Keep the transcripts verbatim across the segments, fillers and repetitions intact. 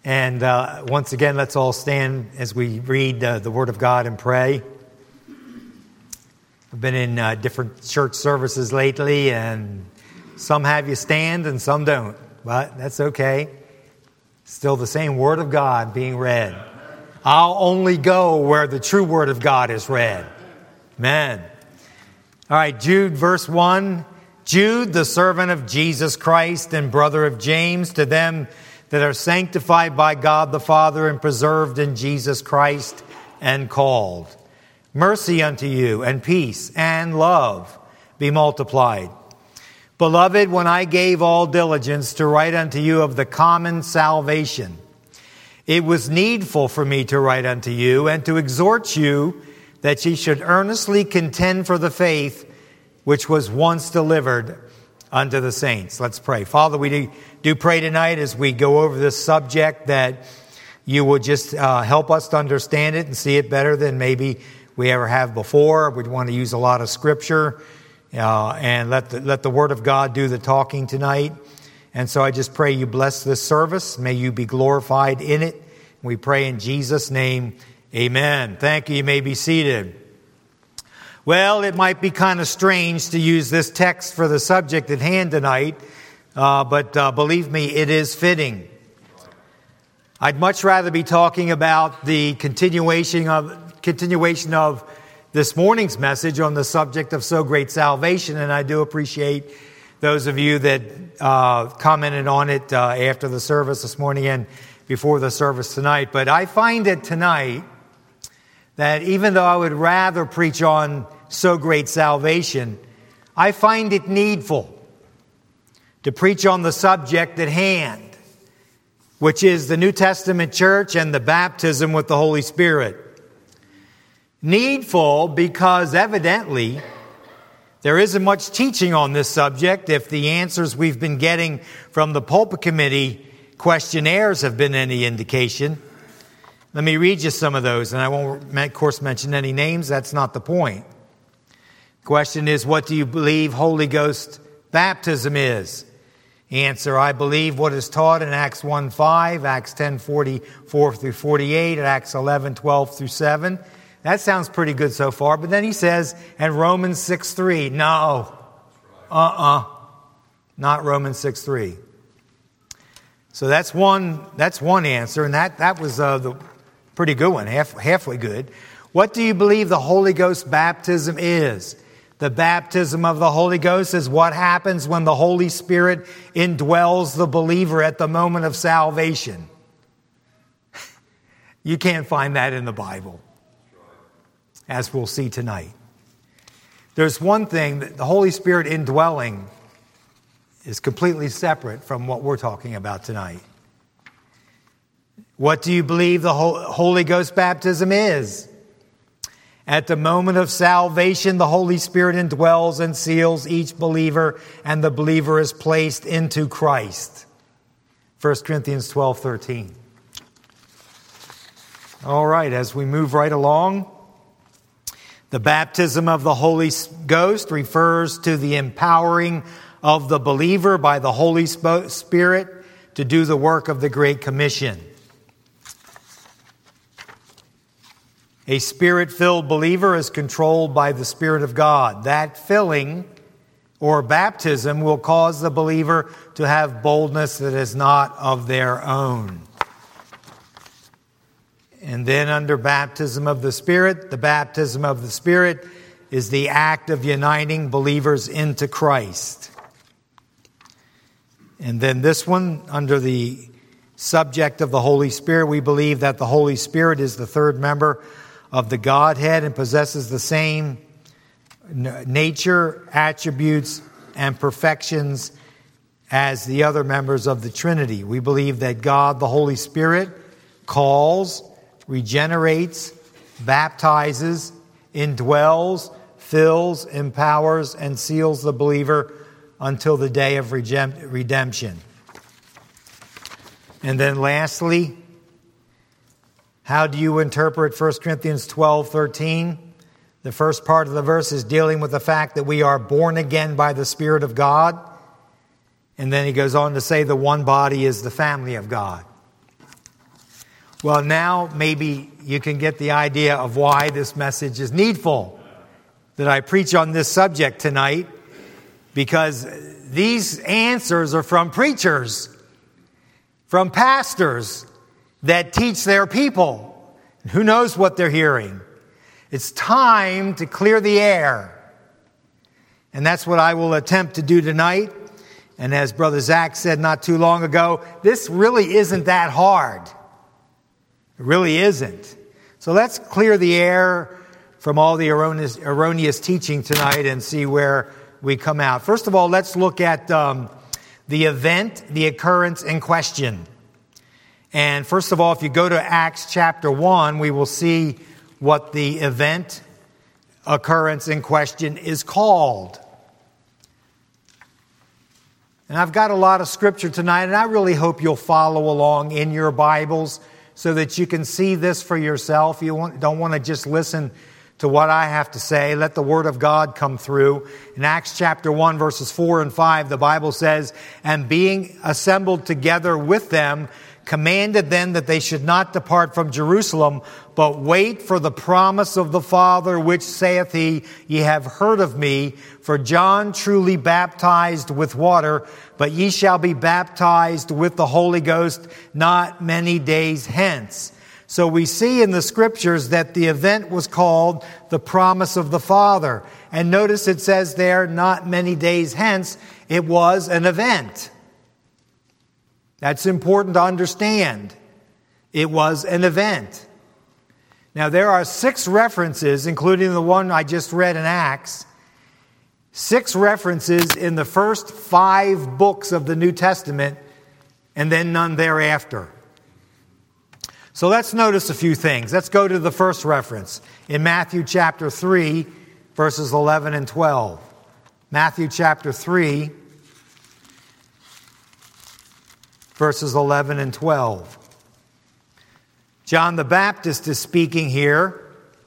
And uh, once again, let's all stand as we read uh, the Word of God and pray. I've been in uh, different church services lately, and some have you stand and some don't. But that's okay. Still the same Word of God being read. I'll only go where the true Word of God is read. Amen. All right, Jude, verse one. Jude, the servant of Jesus Christ and brother of James, to them that are sanctified by God the Father and preserved in Jesus Christ and called. Mercy unto you and peace and love be multiplied. Beloved, when I gave all diligence to write unto you of the common salvation, it was needful for me to write unto you and to exhort you that ye should earnestly contend for the faith which was once delivered unto the saints. Let's pray. Father, we do, do pray tonight as we go over this subject that you will just uh, help us to understand it and see it better than maybe we ever have before. We'd want to use a lot of scripture uh, and let the, let the Word of God do the talking tonight. And so I just pray you bless this service. May you be glorified in it. We pray in Jesus' name, amen. Thank you. You may be seated. Well, it might be kind of strange to use this text for the subject at hand tonight, uh, but uh, believe me, it is fitting. I'd much rather be talking about the continuation of continuation of this morning's message on the subject of so great salvation, and I do appreciate those of you that uh, commented on it uh, after the service this morning and before the service tonight. But I find it tonight that even though I would rather preach on so great salvation, I find it needful to preach on the subject at hand, which is the New Testament church and the baptism with the Holy Spirit. Needful because evidently there isn't much teaching on this subject if the answers we've been getting from the pulpit committee questionnaires have been any indication. Let me read you some of those, and I won't, of course, mention any names. That's not the point. The question is, what do you believe Holy Ghost baptism is? Answer, I believe what is taught in Acts one five, Acts ten forty-four through forty-eight, and Acts eleven twelve through seven. That sounds pretty good so far. But then he says, and Romans six three. No. Uh-uh. Not Romans six three. So that's one, that's one answer, and that, that was uh, the pretty good one, half, halfway good. What do you believe the Holy Ghost baptism is? The baptism of the Holy Ghost is what happens when the Holy Spirit indwells the believer at the moment of salvation. You can't find that in the Bible, as we'll see tonight. There's one thing, that the Holy Spirit indwelling is completely separate from what we're talking about tonight. What do you believe the Holy Ghost baptism is? At the moment of salvation, the Holy Spirit indwells and seals each believer, and the believer is placed into Christ. First Corinthians twelve thirteen. All right, as we move right along, the baptism of the Holy Ghost refers to the empowering of the believer by the Holy Spirit to do the work of the Great Commission. A Spirit-filled believer is controlled by the Spirit of God. That filling or baptism will cause the believer to have boldness that is not of their own. And then under baptism of the Spirit, the baptism of the Spirit is the act of uniting believers into Christ. And then this one, under the subject of the Holy Spirit, we believe that the Holy Spirit is the third member of the Godhead and possesses the same nature, attributes, and perfections as the other members of the Trinity. We believe that God, the Holy Spirit, calls, regenerates, baptizes, indwells, fills, empowers, and seals the believer until the day of redemption. And then lastly, how do you interpret First Corinthians twelve thirteen? The first part of the verse is dealing with the fact that we are born again by the Spirit of God. And then he goes on to say the one body is the family of God. Well, now maybe you can get the idea of why this message is needful, that I preach on this subject tonight, because these answers are from preachers, from pastors that teach their people. Who knows what they're hearing? It's time to clear the air. And that's what I will attempt to do tonight. And as Brother Zach said not too long ago, this really isn't that hard. It really isn't. So let's clear the air from all the erroneous, erroneous teaching tonight and see where we come out. First of all, let's look at um, the event, the occurrence in question. And first of all, if you go to Acts chapter one, we will see what the event, occurrence in question is called. And I've got a lot of scripture tonight, and I really hope you'll follow along in your Bibles so that you can see this for yourself. You want, don't want to just listen to what I have to say. Let the Word of God come through. In Acts chapter one, verses four and five, the Bible says, "And being assembled together with them, commanded them that they should not depart from Jerusalem, but wait for the promise of the Father, which saith he, Ye have heard of me. For John truly baptized with water, but ye shall be baptized with the Holy Ghost not many days hence." So we see in the scriptures that the event was called the promise of the Father. And notice it says there, not many days hence. It was an event. That's important to understand. It was an event. Now, there are six references, including the one I just read in Acts, six references in the first five books of the New Testament, and then none thereafter. So let's notice a few things. Let's go to the first reference in Matthew chapter three, verses eleven and twelve. Matthew chapter three, verses eleven and twelve. John the Baptist is speaking here.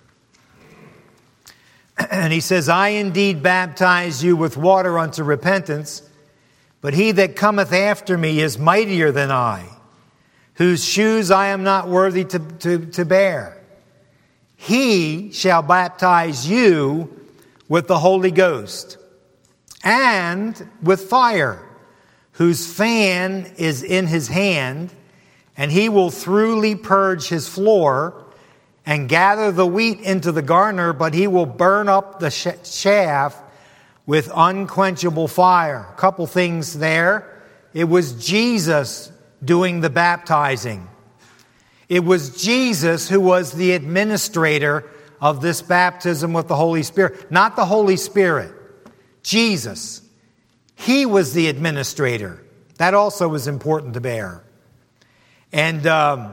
And he says, "I indeed baptize you with water unto repentance, but he that cometh after me is mightier than I, whose shoes I am not worthy to, to, to bear. He shall baptize you with the Holy Ghost and with fire, whose fan is in his hand, and he will thoroughly purge his floor and gather the wheat into the garner, but he will burn up the chaff with unquenchable fire." A couple things there. It was Jesus doing the baptizing. It was Jesus who was the administrator of this baptism with the Holy Spirit. Not the Holy Spirit. Jesus. He was the administrator. That also was important to bear. And, um,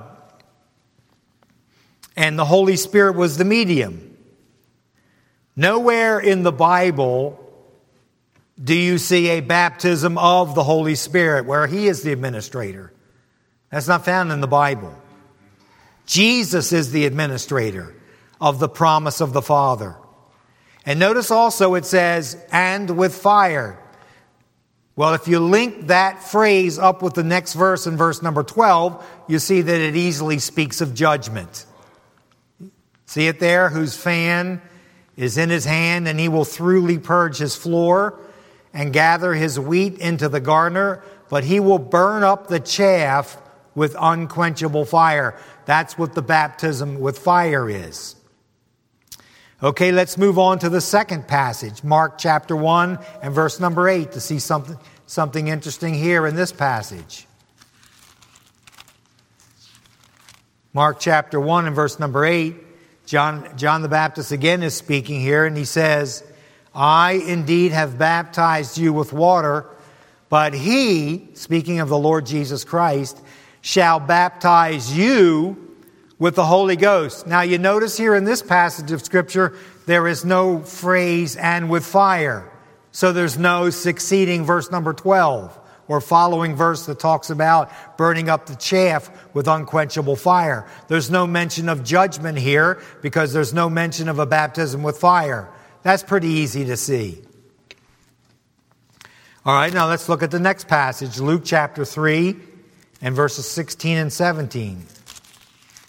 and the Holy Spirit was the medium. Nowhere in the Bible do you see a baptism of the Holy Spirit where He is the administrator. That's not found in the Bible. Jesus is the administrator of the promise of the Father. And notice also it says, "and with fire." Well, if you link that phrase up with the next verse in verse number twelve, you see that it easily speaks of judgment. See it there? "Whose fan is in his hand, and he will thoroughly purge his floor and gather his wheat into the garner, but he will burn up the chaff with unquenchable fire." That's what the baptism with fire is. Okay, let's move on to the second passage, Mark chapter one and verse number eight, to see something, something interesting here in this passage. Mark chapter one and verse number eight, John, John the Baptist again is speaking here, and he says, "I indeed have baptized you with water, but he," speaking of the Lord Jesus Christ, "shall baptize you with the Holy Ghost." Now you notice here in this passage of Scripture, there is no phrase "and with fire." So there's no succeeding verse number twelve or following verse that talks about burning up the chaff with unquenchable fire. There's no mention of judgment here because there's no mention of a baptism with fire. That's pretty easy to see. All right, now let's look at the next passage, Luke chapter three and verses sixteen and seventeen.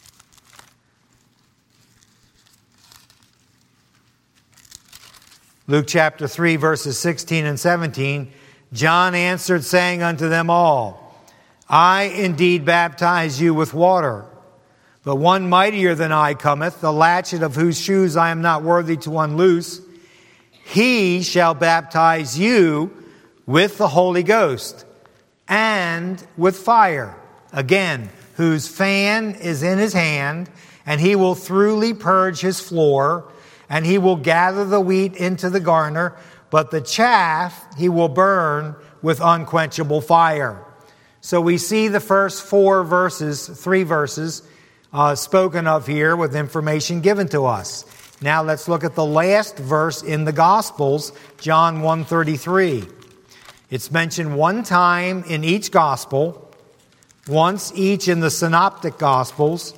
Luke chapter three, verses sixteen and seventeen, John answered, saying unto them all, I indeed baptize you with water, but one mightier than I cometh, the latchet of whose shoes I am not worthy to unloose. He shall baptize you with the Holy Ghost and with fire. Again, whose fan is in his hand, and he will thoroughly purge his floor, and he will gather the wheat into the garner, but the chaff he will burn with unquenchable fire. So we see the first four verses, three verses, uh, spoken of here with information given to us. Now let's look at the last verse in the Gospels, John one thirty-three. It's mentioned one time in each Gospel, once each in the Synoptic Gospels,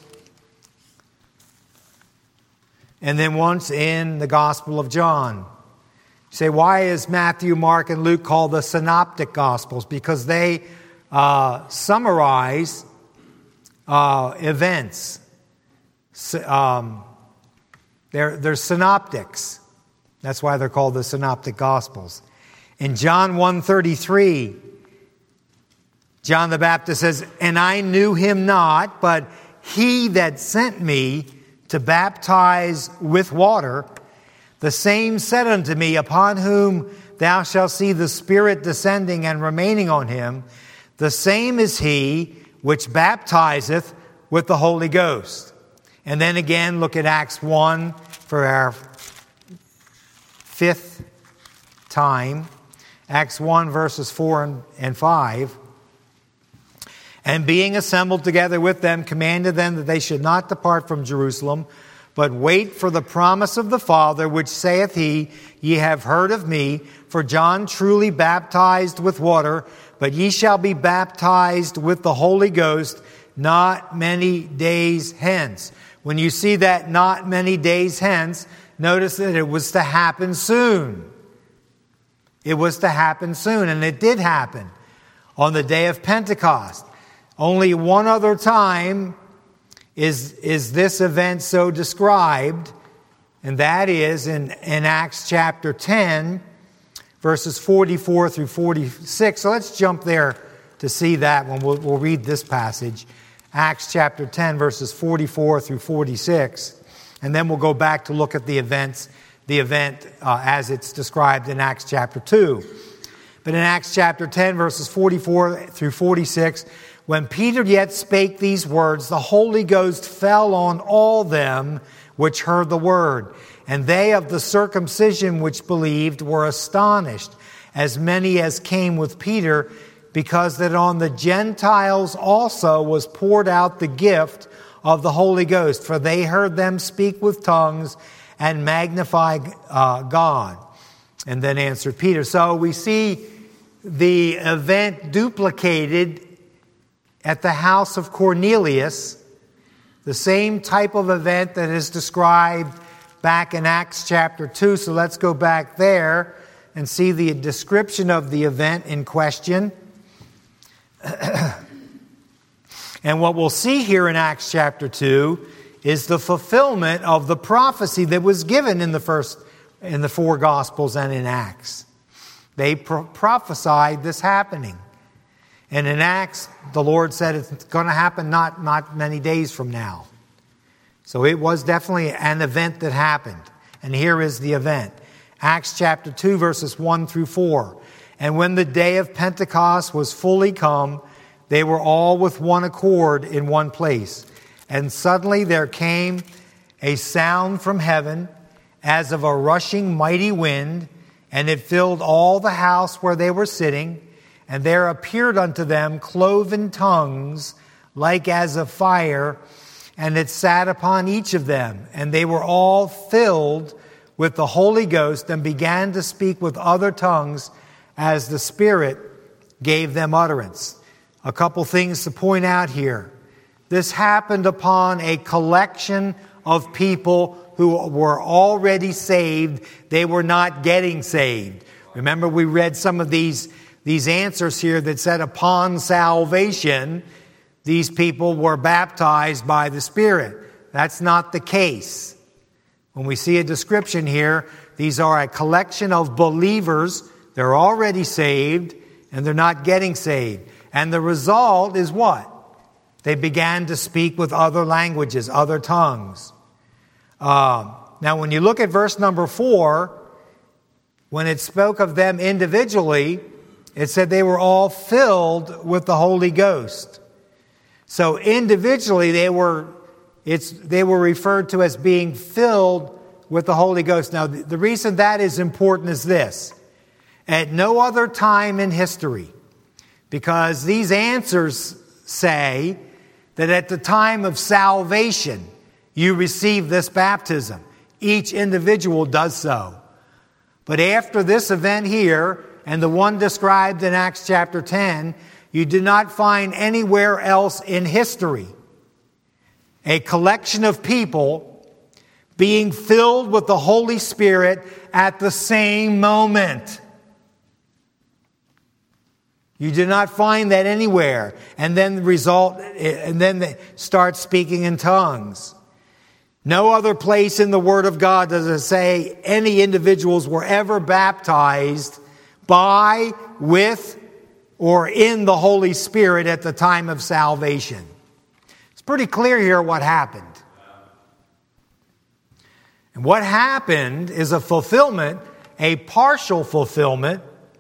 and then once in the Gospel of John. You say, why is Matthew, Mark, and Luke called the Synoptic Gospels? Because they uh, summarize uh, events. Um, they're, they're synoptics. That's why they're called the Synoptic Gospels. In John one thirty-three, John the Baptist says, and I knew him not, but he that sent me to baptize with water, the same said unto me, upon whom thou shalt see the Spirit descending and remaining on him, the same is he which baptizeth with the Holy Ghost. And then again, look at Acts one for our fifth time. Acts one, verses four and five. And being assembled together with them, commanded them that they should not depart from Jerusalem, but wait for the promise of the Father, which saith he, Ye have heard of me, for John truly baptized with water, but ye shall be baptized with the Holy Ghost not many days hence. When you see that not many days hence, notice that it was to happen soon. It was to happen soon, and it did happen on the day of Pentecost. Only one other time is, is this event so described, and that is in, in Acts chapter ten, verses forty-four through forty-six. So let's jump there to see that one. We'll, we'll read this passage, Acts chapter ten, verses forty-four through forty-six, and then we'll go back to look at the events, the event uh, as it's described in Acts chapter two. But in Acts chapter ten, verses forty-four through forty-six, when Peter yet spake these words, the Holy Ghost fell on all them which heard the word. And they of the circumcision which believed were astonished, as many as came with Peter, because that on the Gentiles also was poured out the gift of the Holy Ghost. For they heard them speak with tongues and magnify uh, God. And then answered Peter. So we see the event duplicated at the house of Cornelius, the same type of event that is described back in Acts chapter two. So let's go back there and see the description of the event in question. And what we'll see here in Acts chapter two is the fulfillment of the prophecy that was given in the first, in the four Gospels and in Acts. They pro- prophesied this happening. And in Acts, the Lord said it's going to happen not, not many days from now. So it was definitely an event that happened. And here is the event. Acts chapter two, verses one through four. And when the day of Pentecost was fully come, they were all with one accord in one place. And suddenly there came a sound from heaven as of a rushing mighty wind, and it filled all the house where they were sitting. And there appeared unto them cloven tongues like as of fire, and it sat upon each of them. And they were all filled with the Holy Ghost and began to speak with other tongues as the Spirit gave them utterance. A couple things to point out here. This happened upon a collection of people who were already saved. They were not getting saved. Remember, we read some of these These answers here that said upon salvation, these people were baptized by the Spirit. That's not the case. When we see a description here, these are a collection of believers. They're already saved, and they're not getting saved. And the result is what? They began to speak with other languages, other tongues. Uh, now, when you look at verse number four, when it spoke of them individually, it said they were all filled with the Holy Ghost. So individually, they were it's they were referred to as being filled with the Holy Ghost. Now, the, the reason that is important is this. At no other time in history, because these answers say that at the time of salvation, you receive this baptism. Each individual does so. But after this event here, and the one described in Acts chapter ten, you do not find anywhere else in history a collection of people being filled with the Holy Spirit at the same moment. You do not find that anywhere. And then the result, and then they start speaking in tongues. No other place in the Word of God does it say any individuals were ever baptized by, with, or in the Holy Spirit at the time of salvation. It's pretty clear here what happened. And what happened is a fulfillment, a partial fulfillment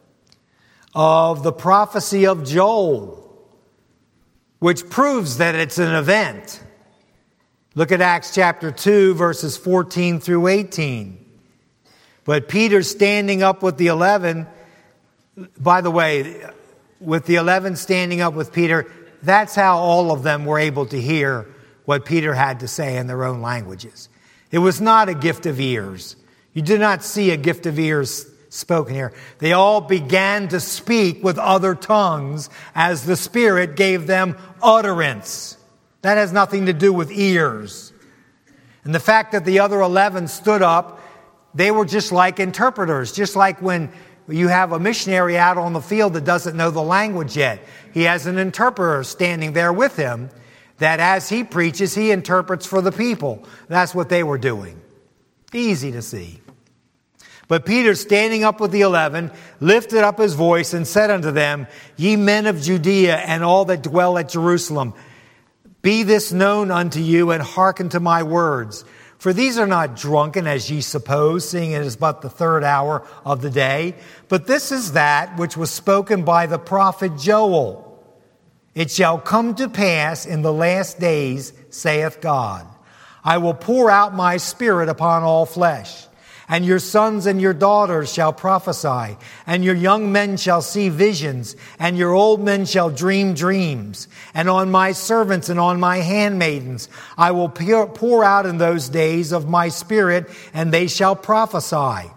of the prophecy of Joel, which proves that it's an event. Look at Acts chapter two, verses fourteen through eighteen. But Peter standing up with the eleven, by the way, with the eleven standing up with Peter, that's how all of them were able to hear what Peter had to say in their own languages. It was not a gift of ears. You do not see a gift of ears spoken here. They all began to speak with other tongues as the Spirit gave them utterance. That has nothing to do with ears. And the fact that the other eleven stood up, they were just like interpreters, just like when you have a missionary out on the field that doesn't know the language yet. He has an interpreter standing there with him that as he preaches, he interprets for the people. That's what they were doing. Easy to see. But Peter, standing up with the eleven, lifted up his voice and said unto them, Ye men of Judea and all that dwell at Jerusalem, be this known unto you, and hearken to my words. For these are not drunken, as ye suppose, seeing it is but the third hour of the day. But this is that which was spoken by the prophet Joel. It shall come to pass in the last days, saith God, I will pour out my Spirit upon all flesh. And your sons and your daughters shall prophesy, and your young men shall see visions, and your old men shall dream dreams. And on my servants and on my handmaidens I will pour out in those days of my Spirit, and they shall prophesy.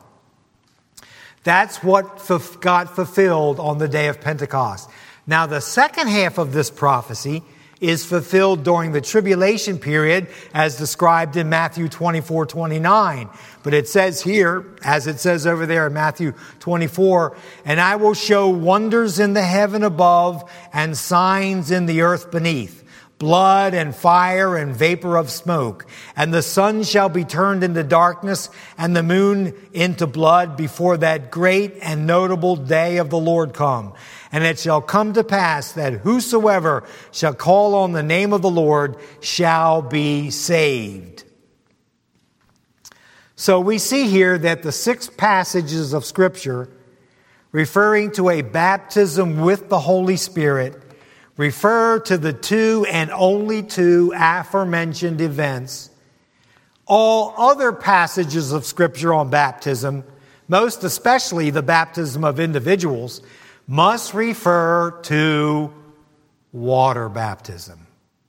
That's what got fulfilled on the day of Pentecost. Now, the second half of this prophecy is fulfilled during the tribulation period as described in Matthew twenty-four twenty-nine. But it says here, as it says over there in Matthew twenty-four, and I will show wonders in the heaven above and signs in the earth beneath, blood and fire and vapor of smoke. And the sun shall be turned into darkness and the moon into blood before that great and notable day of the Lord come. And it shall come to pass that whosoever shall call on the name of the Lord shall be saved. So we see here that the six passages of Scripture referring to a baptism with the Holy Spirit refer to the two and only two aforementioned events. All other passages of Scripture on baptism, most especially the baptism of individuals, must refer to water baptism.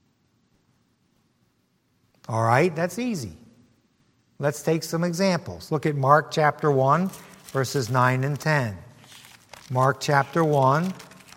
All right, that's easy. Let's take some examples. Look at Mark chapter one, verses nine and ten. Mark chapter one,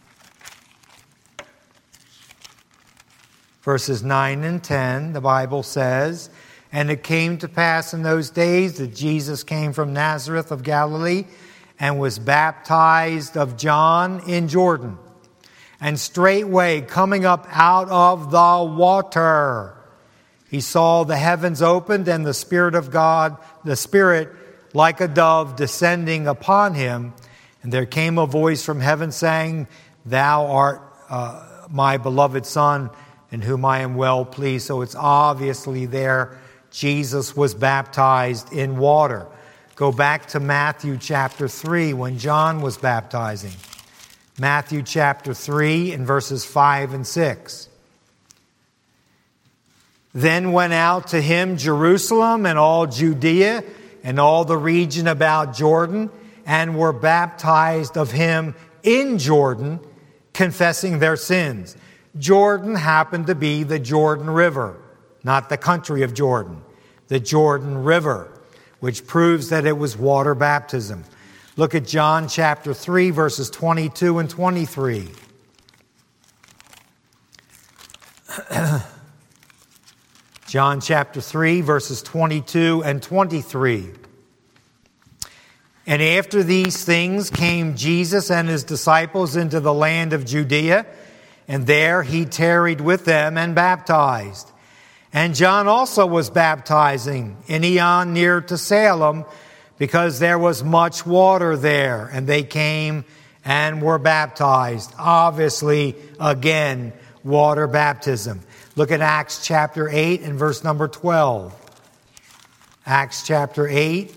verses nine and ten, the Bible says, And it came to pass in those days that Jesus came from Nazareth of Galilee and was baptized of John in Jordan. And straightway coming up out of the water, he saw the heavens opened and the Spirit of God, the Spirit like a dove descending upon him. And there came a voice from heaven saying, Thou art uh, my beloved Son, in whom I am well pleased. So it's obviously there Jesus was baptized in water. Go back to Matthew chapter three when John was baptizing. Matthew chapter three and verses five and six. Then went out to him Jerusalem and all Judea and all the region about Jordan, and were baptized of him in Jordan, confessing their sins. Jordan happened to be the Jordan River, not the country of Jordan, the Jordan River, which proves that it was water baptism. Look at John chapter three, verses twenty-two and twenty-three. John chapter three, verses twenty-two and twenty-three. And after these things came Jesus and his disciples into the land of Judea, and there he tarried with them and baptized. And John also was baptizing in Aenon near to Salem, because there was much water there, and they came and were baptized. Obviously, again, water baptism. Look at Acts chapter eight and verse number twelve. Acts chapter eight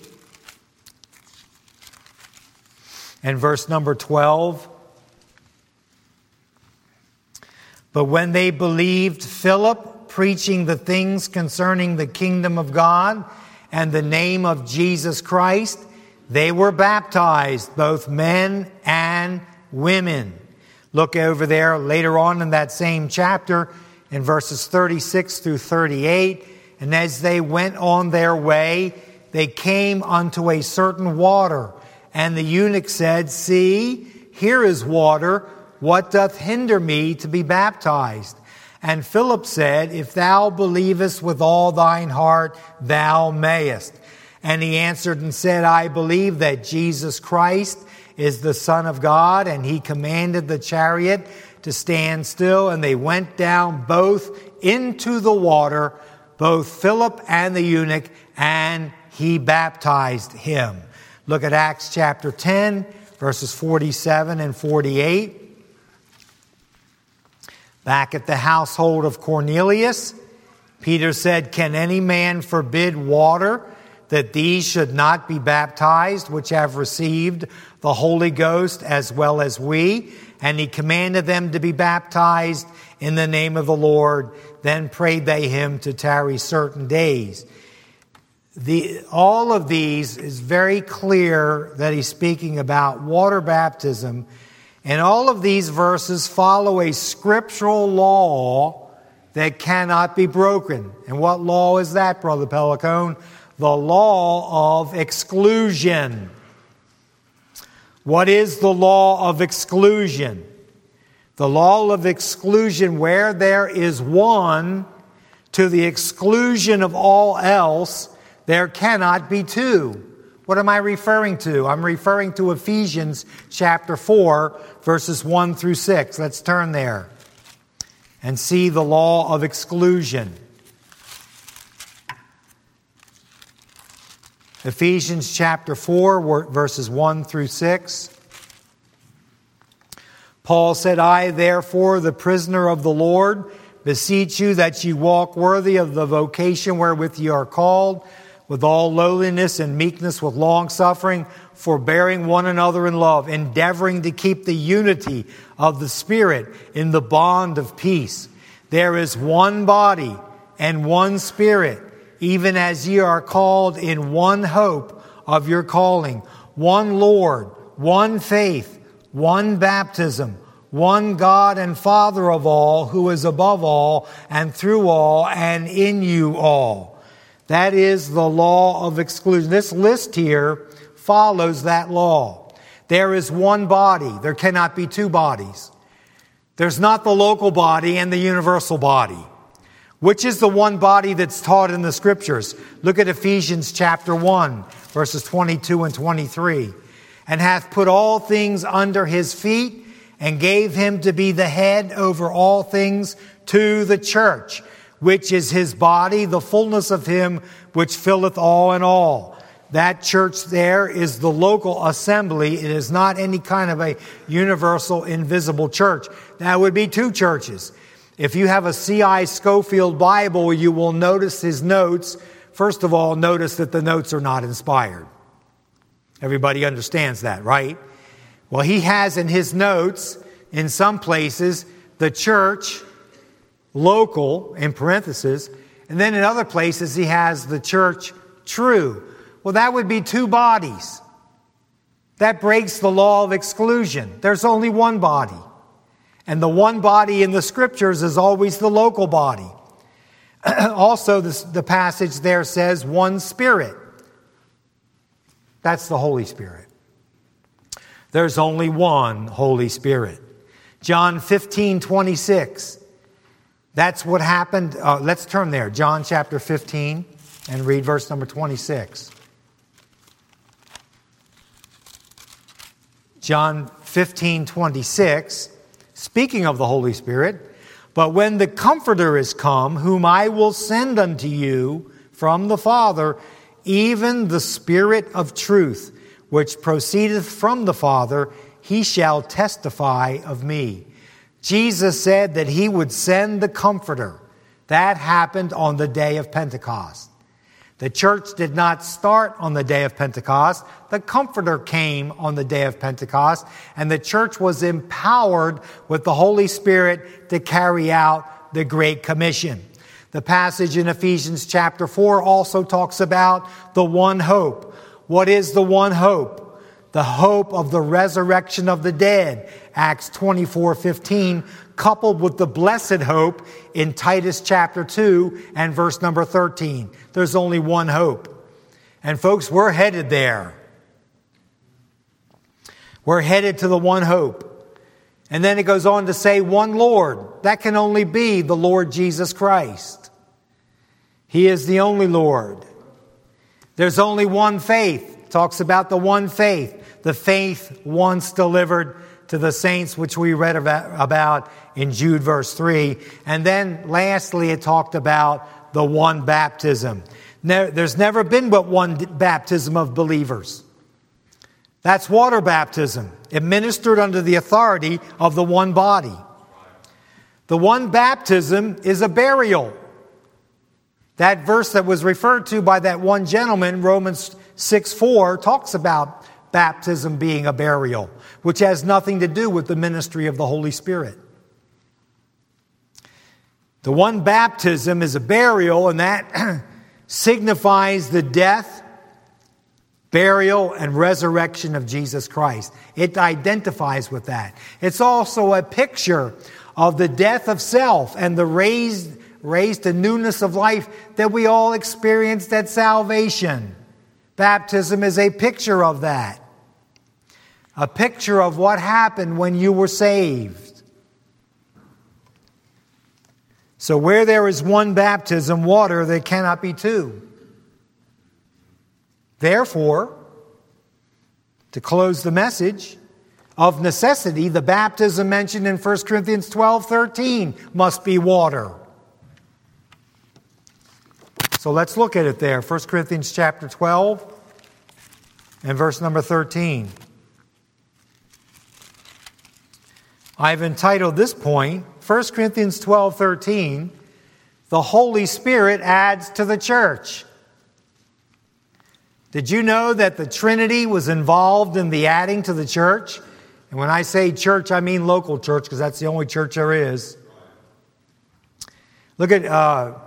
and verse number twelve. But when they believed Philip, preaching the things concerning the kingdom of God and the name of Jesus Christ, they were baptized, both men and women. Look over there later on in that same chapter in verses thirty-six through thirty-eight. And as they went on their way, they came unto a certain water. And the eunuch said, See, here is water. What doth hinder me to be baptized? And Philip said, If thou believest with all thine heart, thou mayest. And he answered and said, I believe that Jesus Christ is the Son of God. And he commanded the chariot to stand still. And they went down both into the water, both Philip and the eunuch, and he baptized him. Look at Acts chapter ten, verses forty-seven and forty-eight. Back at the household of Cornelius, Peter said, Can any man forbid water that these should not be baptized, which have received the Holy Ghost as well as we? And he commanded them to be baptized in the name of the Lord. Then prayed they him to tarry certain days. The, all of these is very clear that he's speaking about water baptism. And all of these verses follow a scriptural law that cannot be broken. And what law is that, Brother Pellicone? The law of exclusion. What is the law of exclusion? The law of exclusion, where there is one to the exclusion of all else, there cannot be two. What am I referring to? I'm referring to Ephesians chapter four, verses one through six. Let's turn there and see the law of exclusion. Ephesians chapter four, verses one through six. Paul said, I, therefore, the prisoner of the Lord, beseech you that ye walk worthy of the vocation wherewith ye are called, with all lowliness and meekness, with long suffering, forbearing one another in love, endeavoring to keep the unity of the Spirit in the bond of peace. There is one body and one Spirit, even as ye are called in one hope of your calling, one Lord, one faith, one baptism, one God and Father of all, who is above all and through all and in you all. That is the law of exclusion. This list here follows that law. There is one body. There cannot be two bodies. There's not the local body and the universal body. Which is the one body that's taught in the Scriptures? Look at Ephesians chapter one, verses twenty-two and twenty-three. And hath put all things under his feet, and gave him to be the head over all things to the church, which is his body, the fullness of him which filleth all in all. That church there is the local assembly. It is not any kind of a universal, invisible church. That would be two churches. If you have a C I Scofield Bible, you will notice his notes. First of all, notice that the notes are not inspired. Everybody understands that, right? Well, he has in his notes, in some places, the church, local, in parentheses, and then in other places he has the church, true. Well, that would be two bodies. That breaks the law of exclusion. There's only one body. And the one body in the Scriptures is always the local body. Also, this, the passage there says one Spirit. That's the Holy Spirit. There's only one Holy Spirit. John fifteen twenty-six. That's what happened. Uh, let's turn there. John chapter fifteen and read verse number twenty-six. John fifteen twenty-six. Speaking of the Holy Spirit, but when the Comforter is come, whom I will send unto you from the Father, even the Spirit of truth, which proceedeth from the Father, he shall testify of me. Jesus said that he would send the Comforter. That happened on the day of Pentecost. The church did not start on the day of Pentecost. The Comforter came on the day of Pentecost, and the church was empowered with the Holy Spirit to carry out the Great Commission. The passage in Ephesians chapter four also talks about the one hope. What is the one hope? The hope of the resurrection of the dead, Acts twenty-four fifteen, coupled with the blessed hope in Titus chapter two and verse number thirteen. There's only one hope. And folks, we're headed there. We're headed to the one hope. And then it goes on to say one Lord. That can only be the Lord Jesus Christ. He is the only Lord. There's only one faith. It talks about the one faith. The faith once delivered to the saints, which we read about in Jude verse three. And then lastly, it talked about the one baptism. There's never been but one baptism of believers. That's water baptism, administered under the authority of the one body. The one baptism is a burial. That verse that was referred to by that one gentleman, Romans six four, talks about baptism being a burial, which has nothing to do with the ministry of the Holy Spirit. The one baptism is a burial, and that signifies the death, burial, and resurrection of Jesus Christ. It identifies with that. It's also a picture of the death of self and the raised, raised to newness of life that we all experienced at salvation. Baptism is a picture of that. A picture of what happened when you were saved. So where there is one baptism, water, there cannot be two. Therefore, to close the message, of necessity, the baptism mentioned in First Corinthians twelve thirteen must be water. So let's look at it there. First Corinthians chapter twelve and verse number thirteen. I've entitled this point, First Corinthians twelve thirteen, the Holy Spirit adds to the church. Did you know that the Trinity was involved in the adding to the church? And when I say church, I mean local church, because that's the only church there is. Look at uh,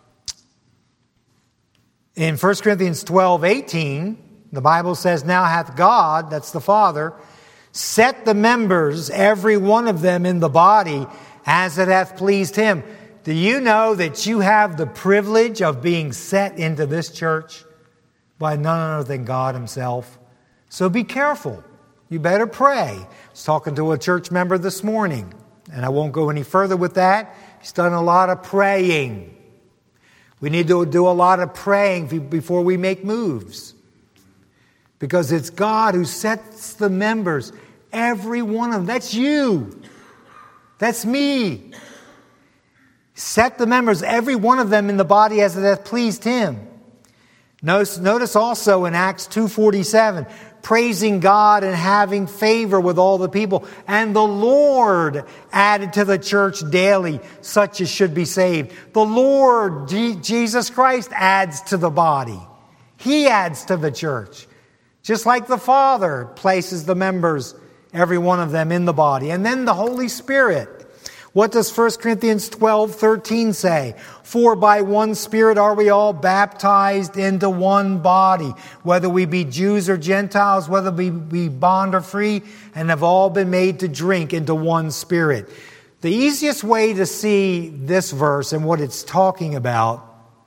in First Corinthians twelve eighteen, the Bible says, now hath God, that's the Father, set the members, every one of them in the body, as it hath pleased him. Do you know that you have the privilege of being set into this church by none other than God himself? So be careful. You better pray. I was talking to a church member this morning, and I won't go any further with that. He's done a lot of praying. We need to do a lot of praying before we make moves. Because it's God who sets the members, every one of them. That's you. That's me. Set the members, every one of them in the body as it hath pleased him. Notice, notice also in Acts two forty-seven, praising God and having favor with all the people. And the Lord added to the church daily such as should be saved. The Lord, G- Jesus Christ, adds to the body. He adds to the church. Just like the Father places the members, every one of them, in the body. And then the Holy Spirit. What does First Corinthians twelve thirteen say? For by one Spirit are we all baptized into one body, whether we be Jews or Gentiles, whether we be bond or free, and have all been made to drink into one Spirit. The easiest way to see this verse and what it's talking about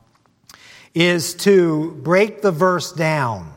is to break the verse down.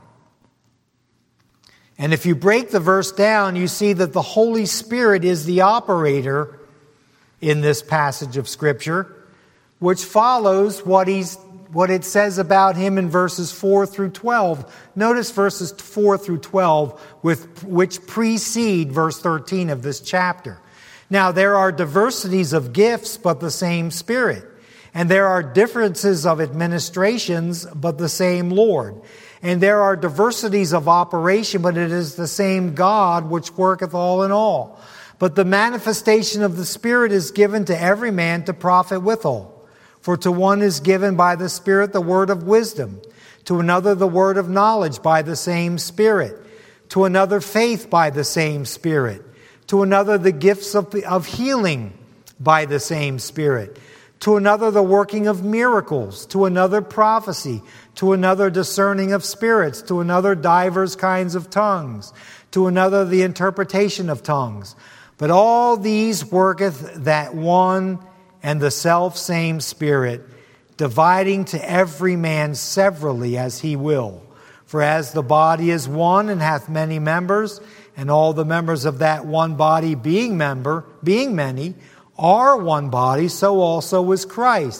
And if you break the verse down, you see that the Holy Spirit is the operator in this passage of Scripture, which follows what he's what it says about him in verses four through twelve. Notice verses four through twelve, with which precede verse thirteen of this chapter. Now, there are diversities of gifts, but the same Spirit. And there are differences of administrations, but the same Lord. And there are diversities of operation, but it is the same God which worketh all in all. But the manifestation of the Spirit is given to every man to profit withal. For to one is given by the Spirit the word of wisdom, to another the word of knowledge by the same Spirit, to another faith by the same Spirit, to another the gifts of, of healing by the same Spirit, to another the working of miracles, to another prophecy, to another discerning of spirits, to another divers kinds of tongues, to another the interpretation of tongues. But all these worketh that one and the self-same Spirit, dividing to every man severally as he will. For as the body is one and hath many members, and all the members of that one body being member, being many, are one body, so also is Christ.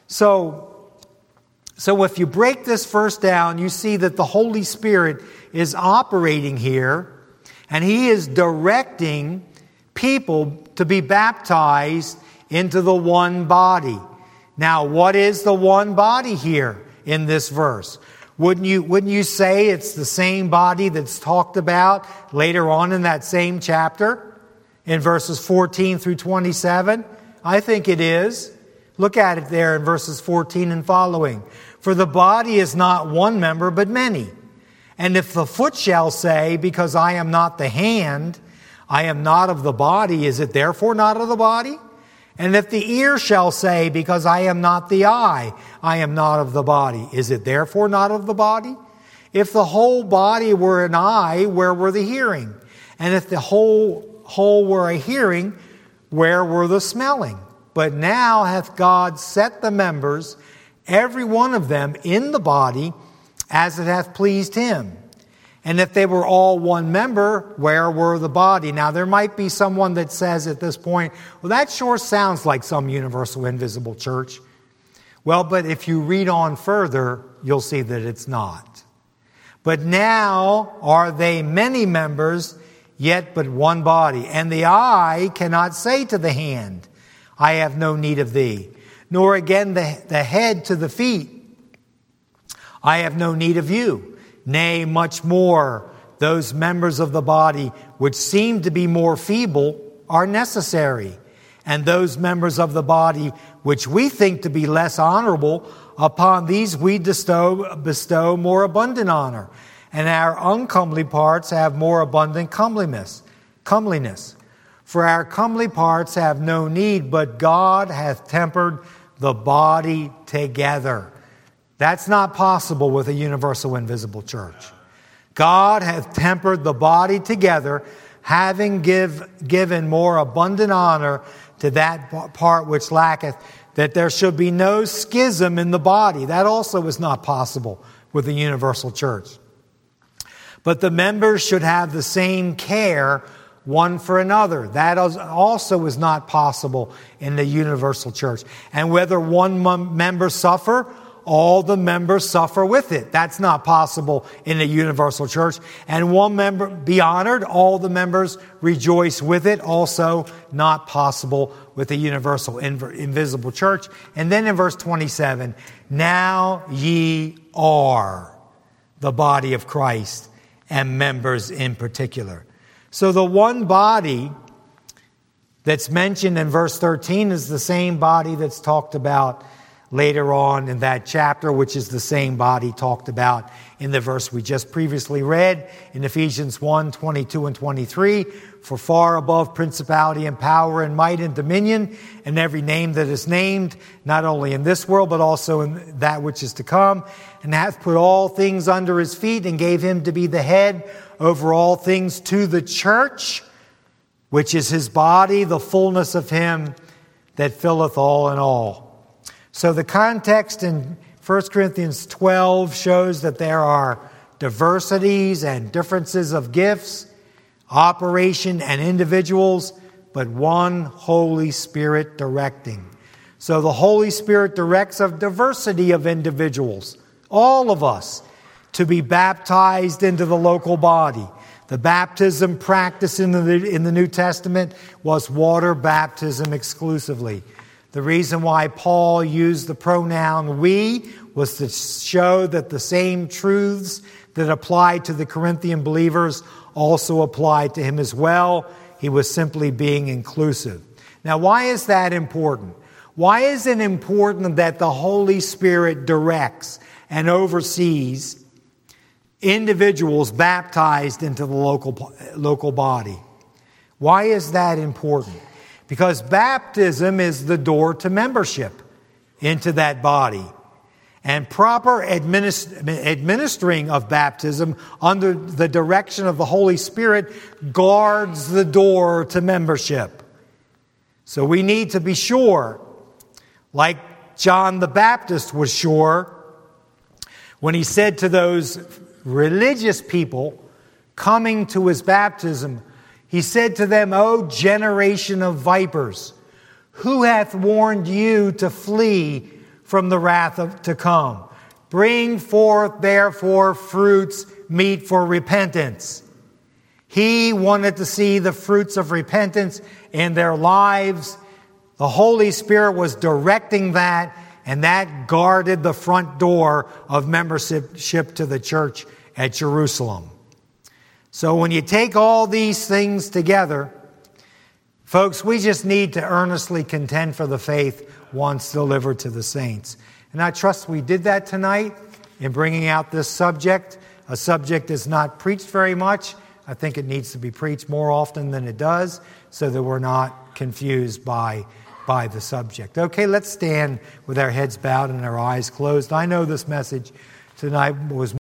So, so if you break this verse down, you see that the Holy Spirit is operating here, and He is directing people to be baptized into the one body. Now, what is the one body here in this verse? Wouldn't you, wouldn't you say it's the same body that's talked about later on in that same chapter in verses fourteen through twenty-seven? I think it is. Look at it there in verses fourteen and following. For the body is not one member, but many. And if the foot shall say, because I am not the hand, I am not of the body, is it therefore not of the body? And if the ear shall say, because I am not the eye, I am not of the body, is it therefore not of the body? If the whole body were an eye, where were the hearing? And if the whole whole were a hearing, where were the smelling? But now hath God set the members, every one of them, in the body, as it hath pleased Him. And if they were all one member, where were the body? Now, there might be someone that says at this point, well, that sure sounds like some universal invisible church. Well, but if you read on further, you'll see that it's not. But now are they many members, yet but one body. And the eye cannot say to the hand, I have no need of thee. Nor again the, the head to the feet, I have no need of you. Nay, much more, those members of the body which seem to be more feeble are necessary. And those members of the body which we think to be less honorable, upon these we bestow, bestow more abundant honor. And our uncomely parts have more abundant comeliness. comeliness. For our comely parts have no need, but God hath tempered the body together. That's not possible with a universal invisible church. God hath tempered the body together, having give, given more abundant honor to that part which lacketh, that there should be no schism in the body. That also is not possible with a universal church. But the members should have the same care one for another. That also is not possible in the universal church. And whether one member suffer, all the members suffer with it. That's not possible in a universal church. And one member be honored, all the members rejoice with it. Also not possible with a universal inv- invisible church. And then in verse twenty-seven, now ye are the body of Christ and members in particular. So the one body that's mentioned in verse thirteen is the same body that's talked about later on in that chapter, which is the same body talked about in the verse we just previously read in Ephesians one, twenty-two and twenty-three. For far above principality and power and might and dominion and every name that is named, not only in this world, but also in that which is to come, and hath put all things under his feet and gave him to be the head over all things to the church, which is his body, the fullness of him that filleth all in all. So the context in First Corinthians twelve shows that there are diversities and differences of gifts, operation and individuals, but one Holy Spirit directing. So the Holy Spirit directs a diversity of individuals, all of us, to be baptized into the local body. The baptism practiced in the, in the New Testament was water baptism exclusively. The reason why Paul used the pronoun we was to show that the same truths that applied to the Corinthian believers also applied to him as well. He was simply being inclusive. Now, why is that important? Why is it important that the Holy Spirit directs and oversees individuals baptized into the local, local body? Why is that important? Because baptism is the door to membership into that body. And proper administ- administering of baptism under the direction of the Holy Spirit guards the door to membership. So we need to be sure, like John the Baptist was sure, when he said to those religious people coming to his baptism, he said to them, O generation of vipers, who hath warned you to flee from the wrath of, to come? Bring forth therefore fruits meet for repentance. He wanted to see the fruits of repentance in their lives. The Holy Spirit was directing that, and that guarded the front door of membership to the church at Jerusalem. So when you take all these things together, folks, we just need to earnestly contend for the faith once delivered to the saints. And I trust we did that tonight in bringing out this subject, a subject that's not preached very much. I think it needs to be preached more often than it does so that we're not confused by, by the subject. Okay, let's stand with our heads bowed and our eyes closed. I know this message tonight was